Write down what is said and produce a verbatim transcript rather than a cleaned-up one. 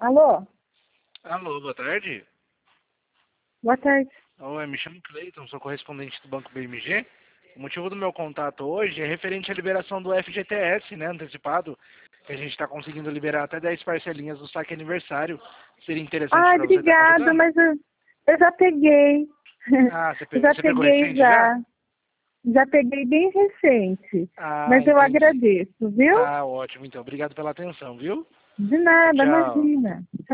Alô? Alô, boa tarde. Boa tarde. Oi, me chamo Cleiton, sou correspondente do Banco B M G. O motivo do meu contato hoje é referente à liberação do F G T S, né, antecipado, que a gente está conseguindo liberar até dez parcelinhas do saque aniversário. Seria interessante Ai, para você estar obrigada, consultando? mas eu, eu já peguei. Ah, você, Eu pe- já você pegou peguei recente já? já. Já peguei bem recente. Ah, Mas eu entendi. agradeço, viu? Tá ótimo, então. Obrigado pela atenção, viu? De Tchau, nada, tchau. imagina.